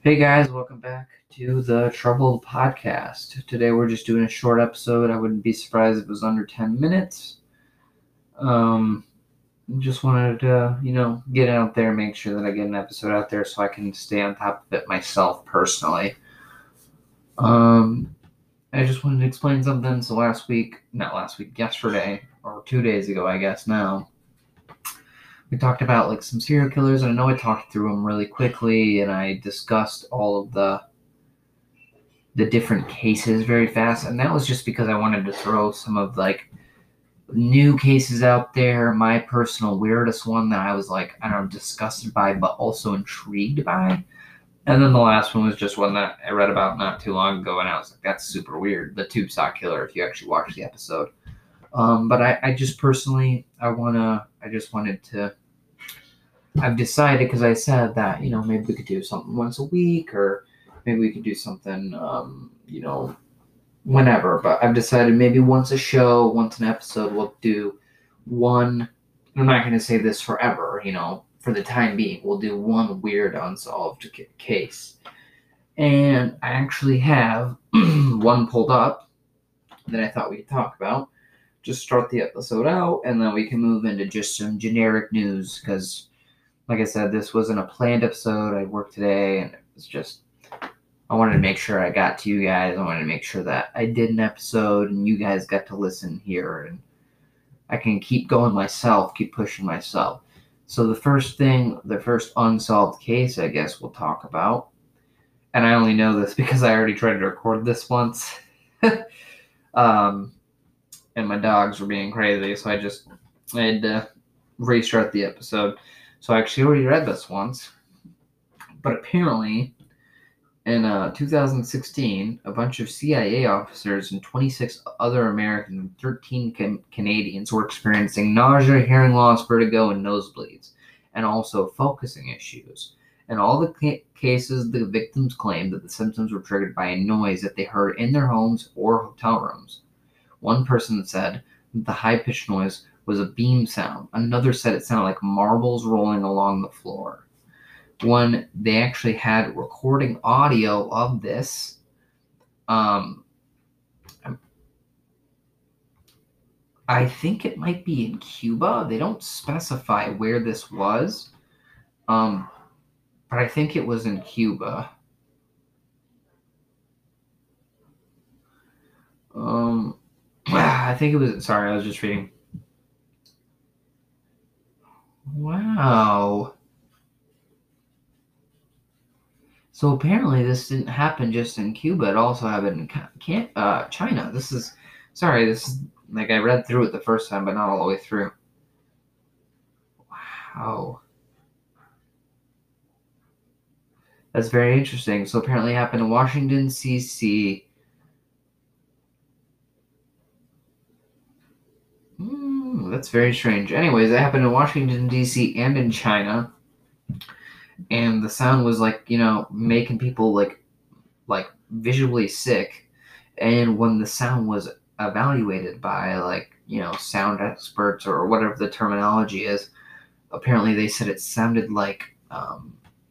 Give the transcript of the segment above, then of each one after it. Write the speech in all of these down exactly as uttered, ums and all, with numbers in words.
Hey guys, welcome back to the Troubled Podcast. Today we're just doing a short episode. I wouldn't be surprised if it was under ten minutes. Um, just wanted to, you know, get out there, make sure that I get an episode out there so I can stay on top of it myself personally. Um, I just wanted to explain something. So last week, not last week, yesterday, or two days ago, I guess now, we talked about like some serial killers, and I know I talked through them really quickly, and I discussed all of the the different cases very fast, and that was just because I wanted to throw some of like new cases out there. My personal weirdest one that I was like, I don't know, disgusted by, but also intrigued by. And then the last one was just one that I read about not too long ago, and I was like, that's super weird. The tube sock killer, if you actually watch the episode. Um, but I, I just personally, I wanna, I just wanted to. I've decided because I said that you know maybe we could do something once a week, or maybe we could do something, um, you know, whenever. But I've decided maybe once a show, once an episode, we'll do one. I'm not going to say this forever, you know. For the time being, we'll do one weird unsolved c- case. And I actually have one pulled up that I thought we could talk about. Just start the episode out, and then we can move into just some generic news because, like I said, this wasn't a planned episode. I worked today, and it was just I wanted to make sure I got to you guys. I wanted to make sure that I did an episode and you guys got to listen here, and I can keep going myself, keep pushing myself. So the first thing, the first unsolved case, I guess we'll talk about, and I only know this because I already tried to record this once, um, and my dogs were being crazy, so I just I had to restart the episode. So I actually already read this once, but apparently in uh, two thousand sixteen, a bunch of C I A officers and twenty-six other Americans and thirteen can- Canadians were experiencing nausea, hearing loss, vertigo, and nosebleeds, and also focusing issues. In all the ca- cases, the victims claimed that the symptoms were triggered by a noise that they heard in their homes or hotel rooms. One person said that the high-pitched noise was a beam sound. Another said it sounded like marbles rolling along the floor. When they actually had recording audio of this, um, I think it might be in Cuba. They don't specify where this was, um, but I think it was in Cuba. Um, I think it was. Sorry, I was just reading. Wow. So apparently this didn't happen just in Cuba. It also happened in can- uh, China. This is, sorry, this is, like I read through it the first time, but not all the way through. Wow. That's very interesting. So apparently it happened in Washington, D C Hmm, that's very strange. Anyways, it happened in Washington, D C and in China. And the sound was like, you know, making people like like visually sick. And when the sound was evaluated by like, you know, sound experts or whatever the terminology is, apparently they said it sounded like um,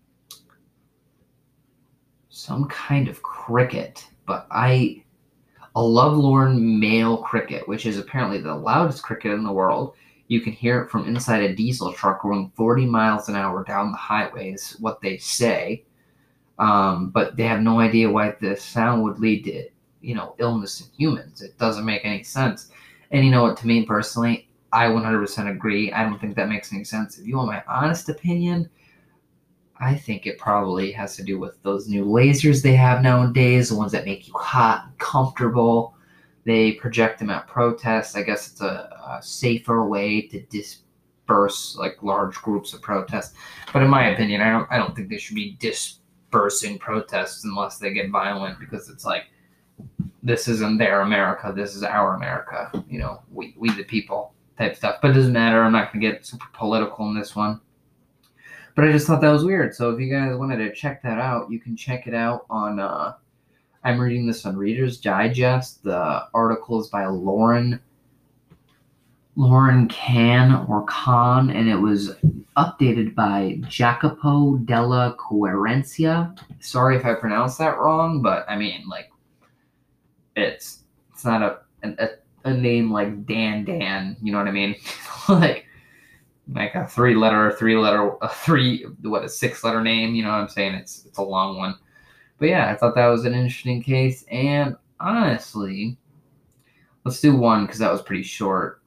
some kind of cricket, but I a lovelorn male cricket, which is apparently the loudest cricket in the world. You can hear it from inside a diesel truck going forty miles an hour down the highway, is what they say. Um, but they have no idea why this sound would lead to, you know, illness in humans. It doesn't make any sense. And you know what, to me personally, I one hundred percent agree. I don't think that makes any sense. If you want my honest opinion, I think it probably has to do with those new lasers they have nowadays, the ones that make you hot and comfortable. They project them at protests. I guess it's a, a safer way to disperse like large groups of protests. But in my opinion, I don't I don't think they should be dispersing protests unless they get violent, because it's like, this isn't their America, this is our America. You know, we we the people type stuff. But it doesn't matter. I'm not gonna get super political in this one. But I just thought that was weird. So if you guys wanted to check that out, you can check it out on, uh, I'm reading this on Reader's Digest. The article is by Lauren Lauren Kahn or Kahn, and it was updated by Jacopo della Querencia. Sorry if I pronounced that wrong, but I mean, like, it's it's not a a, a name like Dan Dan. You know what I mean? like like a three letter, three letter, a three what a six letter name. You know what I'm saying? It's it's a long one. But yeah, I thought that was an interesting case, and honestly, let's do one because that was pretty short.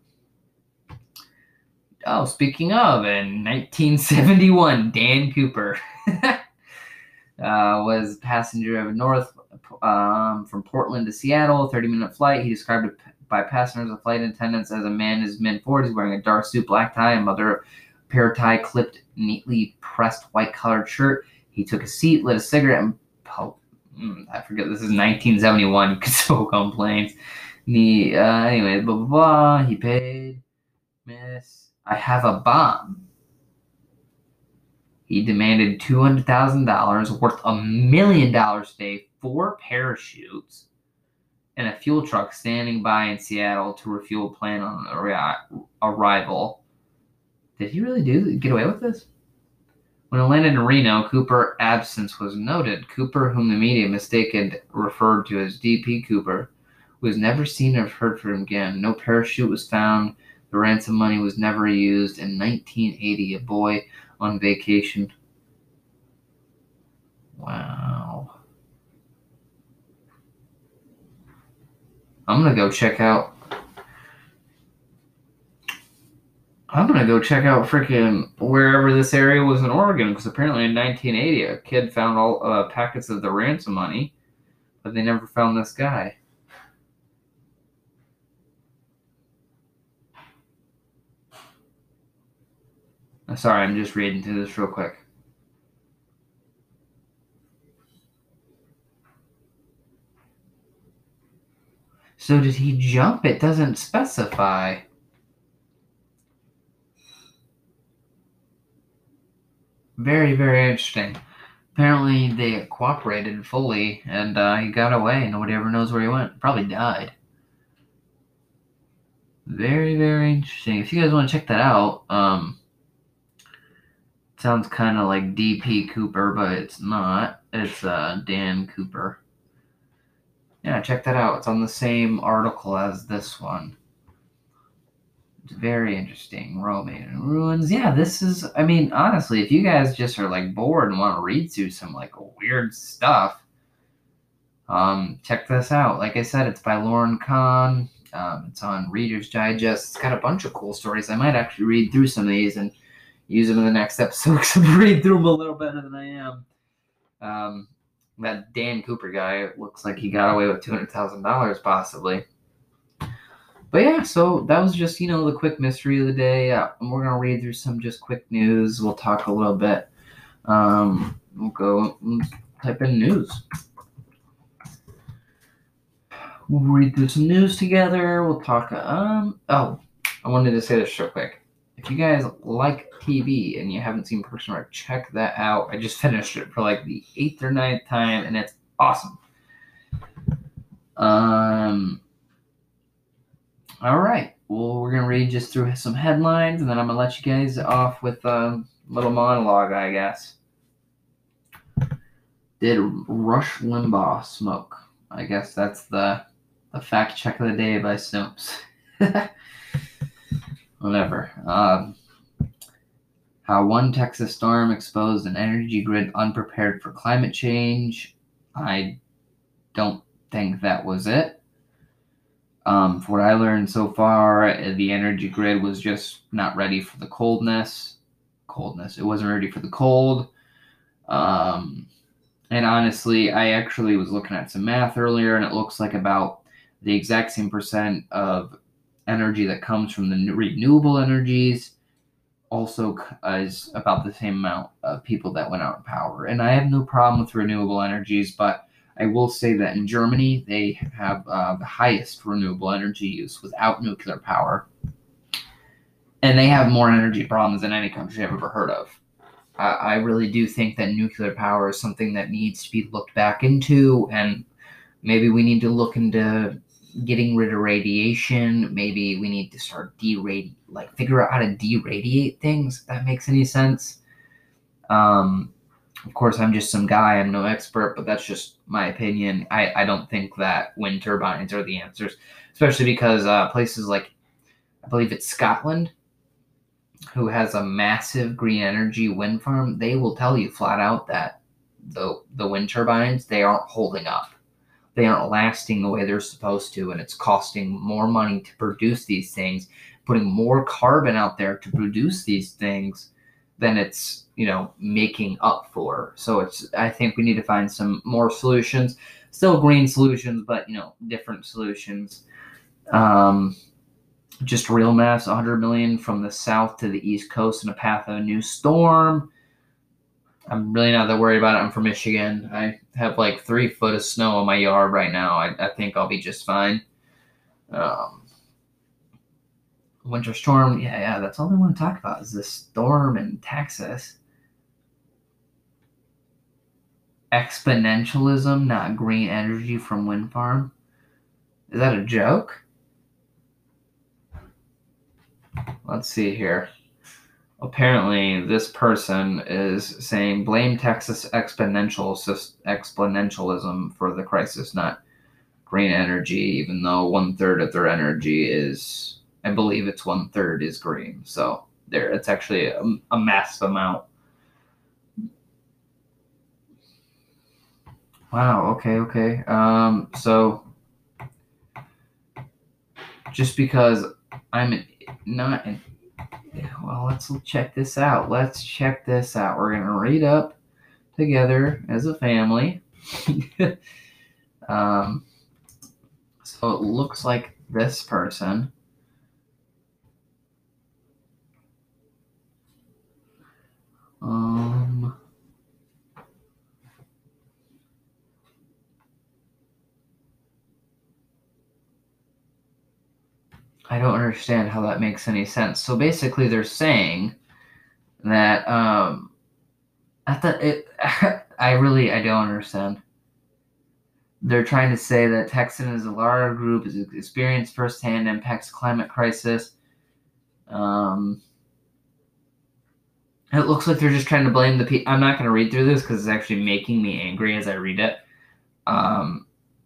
Oh, speaking of, in nineteen seventy-one, Dan Cooper uh, was passenger of north um, from Portland to Seattle, thirty-minute flight. He described it by passengers and flight attendants as a man in his mid-forties wearing a dark suit, black tie, and mother pair tie clipped, neatly pressed white-collared shirt. He took a seat, lit a cigarette, and oh, I forget, this is nineteen seventy-one. You could smoke on planes. He, uh, anyway, blah, blah, blah. He paid. Miss. I have a bomb. He demanded two hundred thousand dollars, worth a million dollars today, four parachutes, and a fuel truck standing by in Seattle to refuel plane on arrival. Did he really do get away with this? When it landed in Reno, Cooper's absence was noted. Cooper, whom the media mistaken referred to as D P Cooper, was never seen or heard from him again. No parachute was found. The ransom money was never used. In nineteen eighty, a boy on vacation. Wow. I'm going to go check out. I'm going to go check out freaking wherever this area was in Oregon, because apparently in nineteen eighty, a kid found all uh, packets of the ransom money, but they never found this guy. Sorry, I'm just reading through this real quick. So did he jump? It doesn't specify. Very, very interesting. Apparently they cooperated fully, and uh, he got away. Nobody ever knows where he went. Probably died. Very, very interesting. If you guys want to check that out, um, sounds kind of like D P Cooper, but it's not. It's uh, Dan Cooper. Yeah, check that out. It's on the same article as this one. It's very interesting. Romanian ruins. Yeah, this is, I mean, honestly, if you guys just are like bored and want to read through some like weird stuff, um, check this out. Like I said, it's by Lauren Kahn. Um, it's on Reader's Digest. It's got a bunch of cool stories. I might actually read through some of these and use them in the next episode because I'm reading through them a little better than I am. Um, that Dan Cooper guy looks like he got away with two hundred thousand dollars possibly. But yeah, so that was just, you know, the quick mystery of the day. Uh, we're going to read through some just quick news. We'll talk a little bit. Um, we'll go type in news. We'll read through some news together. We'll talk. Um. Oh, I wanted to say this real quick. If you guys like T V and you haven't seen Parks and Rec, check that out. I just finished it for like the eighth or ninth time, and it's awesome. Um. All right. Well, we're gonna read just through some headlines, and then I'm gonna let you guys off with a little monologue, I guess. Did Rush Limbaugh smoke? I guess that's the the fact check of the day by Snopes. Whatever. Um, how one Texas storm exposed an energy grid unprepared for climate change. I don't think that was it. Um, from what I learned so far, the energy grid was just not ready for the coldness. Coldness. It wasn't ready for the cold. Um, and honestly, I actually was looking at some math earlier, and it looks like about the exact same percent of energy that comes from the renewable energies also is about the same amount of people that went out in power. And I have no problem with renewable energies, but I will say that in Germany, they have uh, the highest renewable energy use without nuclear power. And they have more energy problems than any country I've ever heard of. I, I really do think that nuclear power is something that needs to be looked back into, and maybe we need to look into getting rid of radiation. Maybe we need to start deradi like figure out how to deradiate things. If that makes any sense. Um, of course, I'm just some guy. I'm no expert, but that's just my opinion. I, I don't think that wind turbines are the answers, especially because uh, places like, I believe it's Scotland, who has a massive green energy wind farm, they will tell you flat out that the the wind turbines, they aren't holding up. They aren't lasting the way they're supposed to, and it's costing more money to produce these things, putting more carbon out there to produce these things than it's, you know, making up for. So it's, I think we need to find some more solutions, still green solutions, but, you know, different solutions. Um, just real mass, one hundred million from the south to the east coast in a path of a new storm. I'm really not that worried about it. I'm from Michigan. I have like three foot of snow in my yard right now. I, I think I'll be just fine. Um, winter storm, yeah, yeah, that's all I want to talk about is this storm in Texas. Exponentialism, not green energy from wind farm. Is that a joke? Let's see here. Apparently, this person is saying blame Texas exponential exponentialism for the crisis, not green energy, even though one third of their energy is, I believe it's one third is green. So there, it's actually a, a massive amount. Wow. Okay. Okay. Um. So just because I'm not in, well, let's check this out. Let's check this out. We're gonna read up together as a family. um. So it looks like this person. Um. I don't understand how that makes any sense. So basically, they're saying that um, I thought it. I really I don't understand. They're trying to say that Texans, a large group, has experienced firsthand impacts climate crisis. Um, it looks like they're just trying to blame the people. I'm not going to read through this because it's actually making me angry as I read it. Um,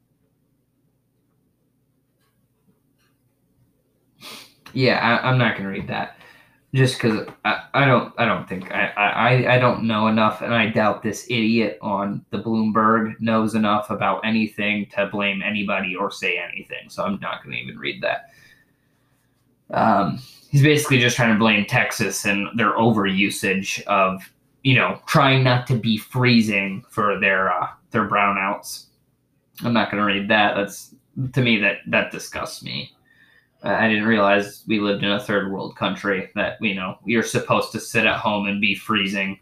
yeah, I, I'm not going to read that. Just because I, I don't I don't think I, I I don't know enough, and I doubt this idiot on the Bloomberg knows enough about anything to blame anybody or say anything. So I'm not going to even read that. Um, he's basically just trying to blame Texas and their overusage of, you know, trying not to be freezing for their uh, their brownouts. I'm not going to read that. That's, to me, that that disgusts me. I didn't realize we lived in a third world country that, you know, you're supposed to sit at home and be freezing.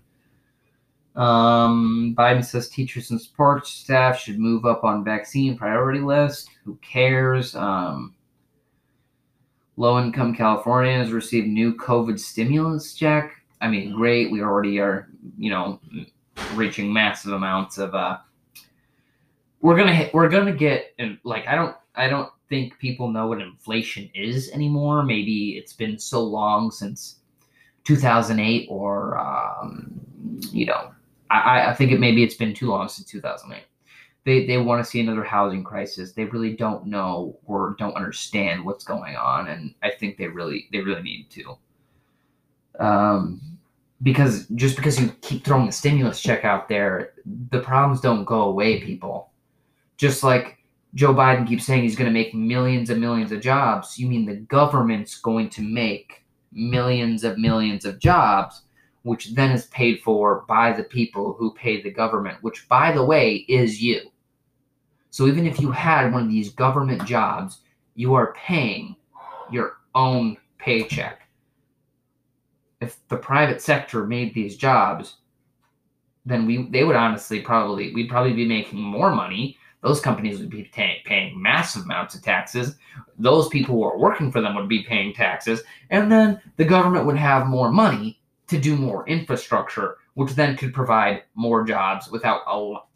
Um, Biden says teachers and support staff should move up on vaccine priority list. Who cares? Um, low-income Californians receive new COVID stimulus check. I mean, great. We already are, you know, reaching massive amounts of. Uh, we're gonna hit, we're gonna get like I don't I don't. think people know what inflation is anymore. Maybe it's been so long since two thousand eight, or um, you know, I, I think it maybe it's been too long since two thousand eight. They they want to see another housing crisis. They really don't know or don't understand what's going on, and I think they really they really need to. Um, because just because you keep throwing the stimulus check out there, the problems don't go away, people. Just like Joe Biden keeps saying he's going to make millions and millions of jobs. You mean the government's going to make millions of millions of jobs, which then is paid for by the people who pay the government, which, by the way, is you. So even if you had one of these government jobs, you are paying your own paycheck. If the private sector made these jobs, then we they would honestly probably, we'd probably be making more money. Those companies would be pay, paying massive amounts of taxes. Those people who are working for them would be paying taxes. And then the government would have more money to do more infrastructure, which then could provide more jobs without a,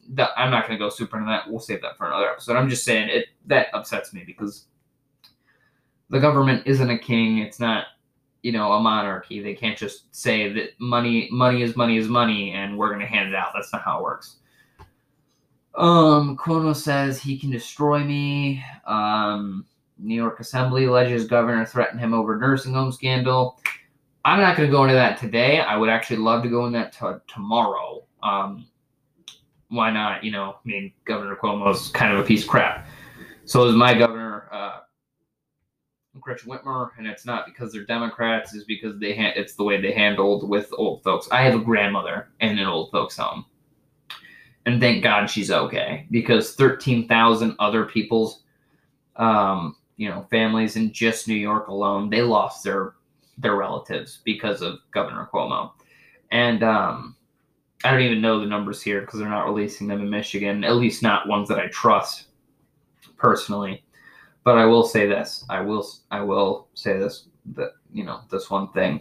that, I'm not going to go super into that. We'll save that for another episode. I'm just saying it that upsets me because the government isn't a king. It's not, you know, a monarchy. They can't just say that money, money is money is money, and we're going to hand it out. That's not how it works. Um, Cuomo says he can destroy me. Um, New York Assembly alleges governor threatened him over nursing home scandal. I'm not going to go into that today. I would actually love to go into that t- tomorrow. Um, why not? You know, I mean, Governor Cuomo's kind of a piece of crap. So is my governor, uh, Gretchen Whitmer, and it's not because they're Democrats. It's because they ha- it's the way they handled with old folks. I have a grandmother in an old folks home, and thank God she's okay, because thirteen thousand other people's, um, you know, families in just New York alone, they lost their their relatives because of Governor Cuomo. And um, I don't even know the numbers here because they're not releasing them in Michigan, at least not ones that I trust personally. But I will say this. I will I will say this, that, you know, this one thing.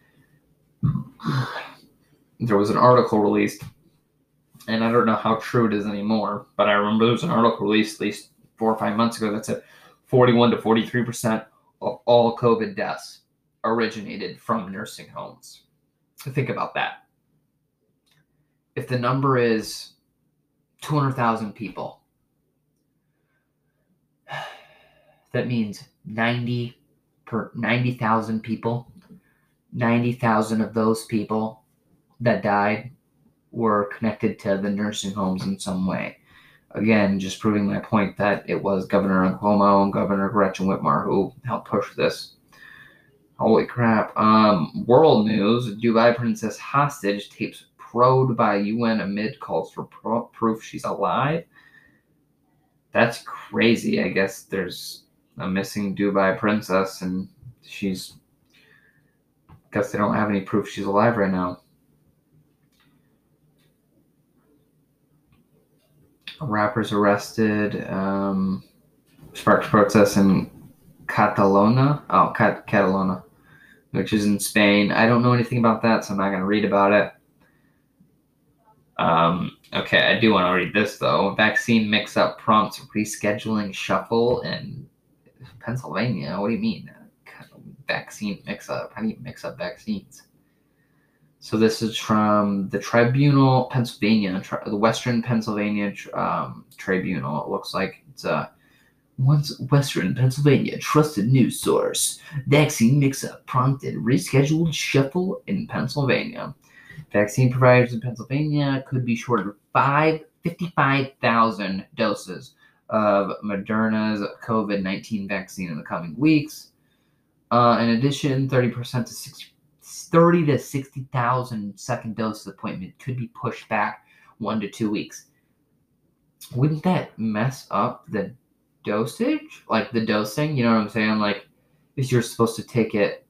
There was an article released, and I don't know how true it is anymore, but I remember there was an article released at least four or five months ago that said forty-one to forty-three percent of all COVID deaths originated from nursing homes. Think about that. If the number is two hundred thousand people, that means ninety per ninety thousand people, ninety thousand of those people that died were connected to the nursing homes in some way. Again, just proving my point that it was Governor Cuomo and Governor Gretchen Whitmer who helped push this. Holy crap. Um, world news, Dubai princess hostage tapes probed by U N amid calls for pro- proof she's alive. That's crazy. I guess there's a missing Dubai princess, and she's, I guess they don't have any proof she's alive right now. Rappers arrested, um, sparked protests in Catalonia, oh, Cat- Catalonia, which is in Spain. I don't know anything about that, so I'm not going to read about it. Um, okay, I do want to read this, though. Vaccine mix-up prompts rescheduling shuffle in Pennsylvania. What do you mean? Vaccine mix-up? How do you mix up vaccines? So this is from the Tribunal, Pennsylvania, tri- the Western Pennsylvania um, Tribunal. It looks like it's a once Western Pennsylvania trusted news source. Vaccine mix-up prompted rescheduled shuffle in Pennsylvania. Vaccine providers in Pennsylvania could be short of five, fifty-five thousand doses of Moderna's COVID nineteen vaccine in the coming weeks. Uh, in addition, thirty percent to sixty, thirty to sixty thousand second dose appointment could be pushed back one to two weeks. Wouldn't that mess up the dosage? Like the dosing, you know what I'm saying? Like, if you're supposed to take it,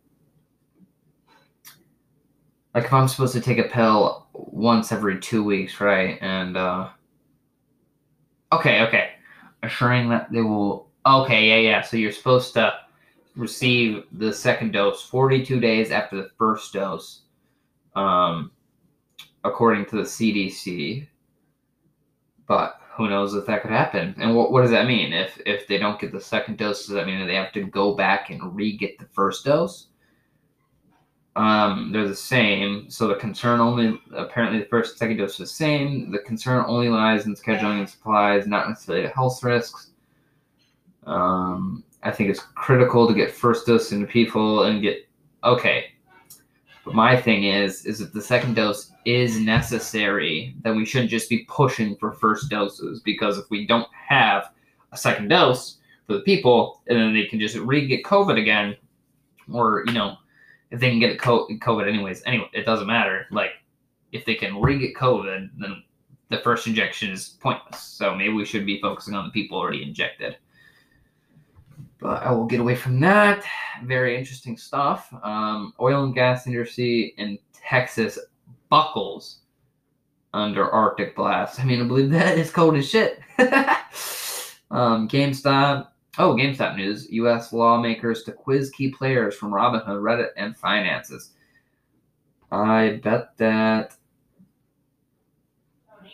like if I'm supposed to take a pill once every two weeks, right? And, uh, okay, okay. Assuring that they will, okay, yeah, yeah. So you're supposed to receive the second dose forty-two days after the first dose, um, according to the C D C. But who knows if that could happen? And what, what does that mean? If if they don't get the second dose, does that mean that they have to go back and re-get the first dose? Um, they're the same. So the concern only, apparently the first and second dose is the same. The concern only lies in scheduling and supplies, not necessarily health risks. Um, I think it's critical to get first dose into people and get, okay. But my thing is, is if the second dose is necessary, then we shouldn't just be pushing for first doses, because if we don't have a second dose for the people, and then they can just re-get COVID again, or, you know, if they can get COVID anyways, anyway, it doesn't matter. Like, if they can re-get COVID, then the first injection is pointless. So maybe we should be focusing on the people already injected. But I will get away from that. Very interesting stuff. Um, oil and gas industry in Texas buckles under Arctic blast. I mean, I believe that is cold as shit. um, GameStop. Oh, GameStop news. U S lawmakers to quiz key players from Robinhood, Reddit, and finances. I bet that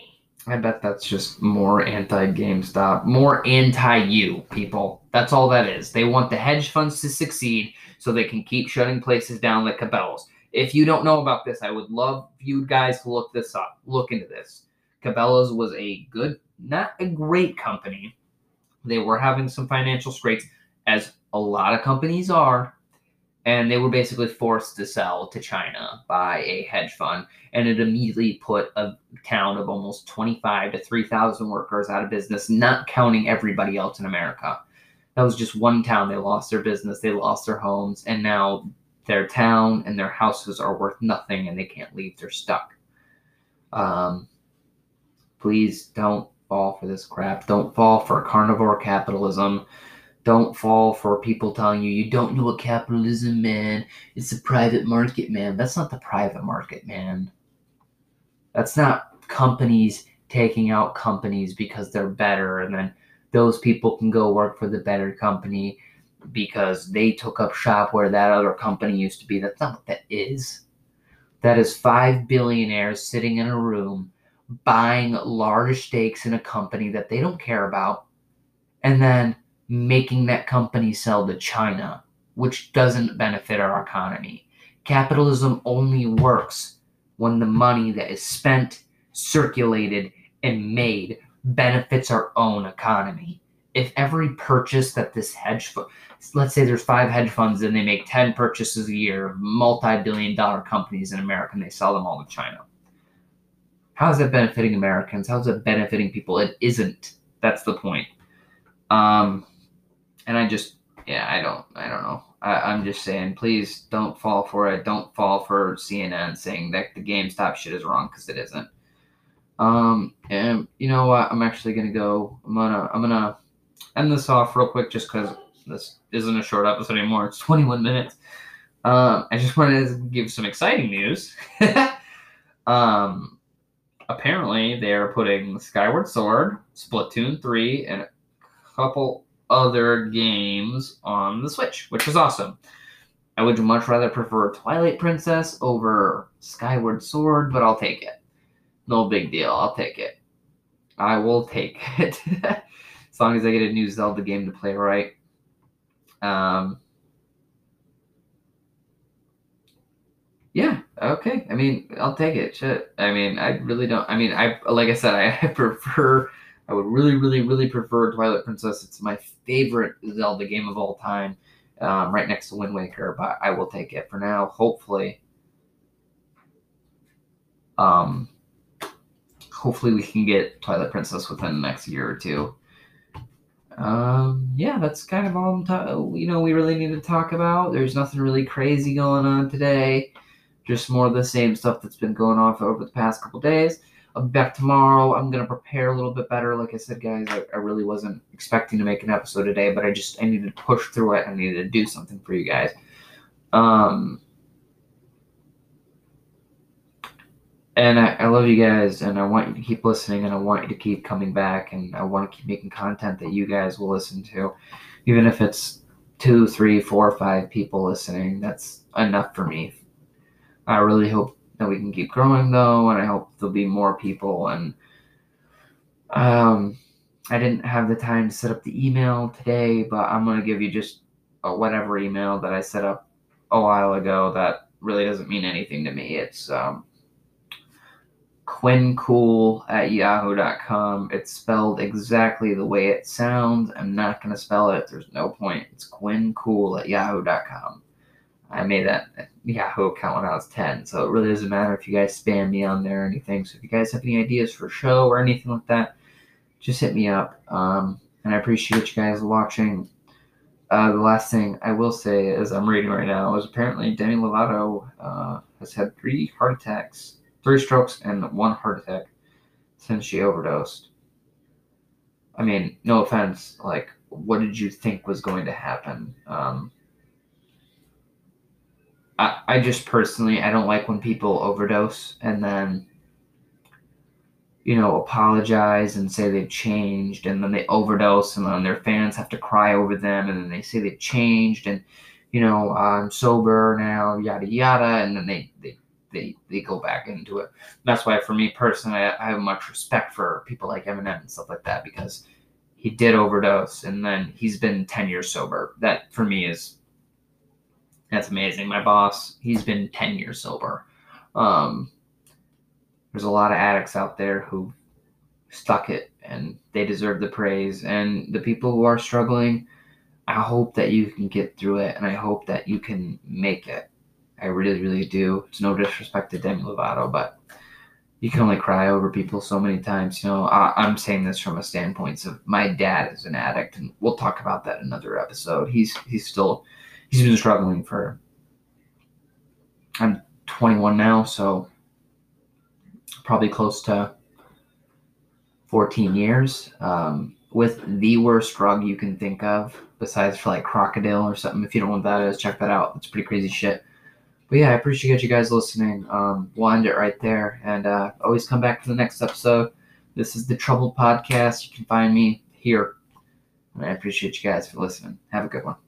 I bet that's just more anti-GameStop, more anti-you, people. That's all that is. They want the hedge funds to succeed so they can keep shutting places down like Cabela's. If you don't know about this, I would love you guys to look this up. Look into this. Cabela's was a good, not a great company. They were having some financial straits, as a lot of companies are, and they were basically forced to sell to China by a hedge fund, and it immediately put a town of almost twenty-five to three thousand workers out of business, not counting everybody else in America. That was just one town. They lost their business, they lost their homes, and now their town and their houses are worth nothing, and they can't leave. They're stuck. Um, please don't fall for this crap. Don't fall for carnivore capitalism. Don't fall for people telling you, you don't know what capitalism, man. It's a private market, man. That's not the private market, man. That's not companies taking out companies because they're better, and then those people can go work for the better company because they took up shop where that other company used to be. That's not what that is. That is five billionaires sitting in a room buying large stakes in a company that they don't care about, and then making that company sell to China, which doesn't benefit our economy. Capitalism only works when the money that is spent, circulated, and made benefits our own economy. If every purchase that this hedge fund, let's say there's five hedge funds and they make ten purchases a year of multi-billion dollar companies in America and they sell them all to China. How is that benefiting Americans? How is it benefiting people? It isn't. That's the point. Um, and I just, yeah, I don't, I don't know. I, I'm just saying, please don't fall for it. Don't fall for C N N saying that the GameStop shit is wrong, because it isn't. Um, and you know what? I'm actually gonna go. I'm gonna, I'm gonna end this off real quick, just because this isn't a short episode anymore. It's twenty-one minutes. Um, I just wanted to give some exciting news. um, apparently they are putting Skyward Sword, Splatoon three, and a couple other games on the Switch, which is awesome. I would much rather prefer Twilight Princess over Skyward Sword, but I'll take it. No big deal. I'll take it. I will take it. As long as I get a new Zelda game to play right. Um, yeah, okay. I mean, I'll take it. Shit. I mean, I really don't. I mean, I like I said, I, I prefer. I would really, really, really prefer Twilight Princess. It's my favorite Zelda game of all time, um, right next to Wind Waker. But I will take it for now. Hopefully, um, hopefully we can get Twilight Princess within the next year or two. Um, yeah, that's kind of all I'm ta- you know we really need to talk about. There's nothing really crazy going on today. Just more of the same stuff that's been going on for over the past couple days. I'll be back tomorrow. I'm going to prepare a little bit better. Like I said, guys, I, I really wasn't expecting to make an episode today, but I just, I needed to push through it. I needed to do something for you guys. Um, and I, I love you guys, and I want you to keep listening, and I want you to keep coming back, and I want to keep making content that you guys will listen to. Even if it's two, three, four, five people listening, that's enough for me. I really hope that we can keep growing, though, and I hope there'll be more people. And um, I didn't have the time to set up the email today, but I'm going to give you just a whatever email that I set up a while ago that really doesn't mean anything to me. It's um, quincool at yahoo dot com. It's spelled exactly the way it sounds. I'm not going to spell it. There's no point. It's quincool at yahoo dot com. I made that Yahoo account when I was ten, so it really doesn't matter if you guys spam me on there or anything. So if you guys have any ideas for a show or anything like that, just hit me up. Um, and I appreciate you guys watching. Uh, the last thing I will say, as I'm reading right now, is apparently Demi Lovato uh, has had three heart attacks, three strokes, and one heart attack since she overdosed. I mean, no offense, like, what did you think was going to happen? Um, I, I just personally, I don't like when people overdose and then, you know, apologize and say they've changed, and then they overdose, and then their fans have to cry over them, and then they say they've changed, and, you know, I'm sober now, yada, yada, and then they, they they they go back into it. That's why, for me personally, I, I have much respect for people like Eminem and stuff like that, because he did overdose and then he's been ten years sober. That for me is that's amazing. My boss, he's been ten years sober. Um, there's a lot of addicts out there who stuck it and they deserve the praise. And the people who are struggling, I hope that you can get through it, and I hope that you can make it. I really, really do. It's no disrespect to Demi Lovato, but you can only cry over people so many times. You know, I, I'm saying this from a standpoint of my dad is an addict, and we'll talk about that in another episode. He's he's still he's been struggling for. I'm twenty-one now, so probably close to fourteen years, um, with the worst drug you can think of, besides for like crocodile or something. If you don't know what that is, check that out. It's pretty crazy shit. But yeah, I appreciate you guys listening. Um, we'll end it right there, and uh, always come back for the next episode. This is the Troubled Podcast. You can find me here, and I appreciate you guys for listening. Have a good one.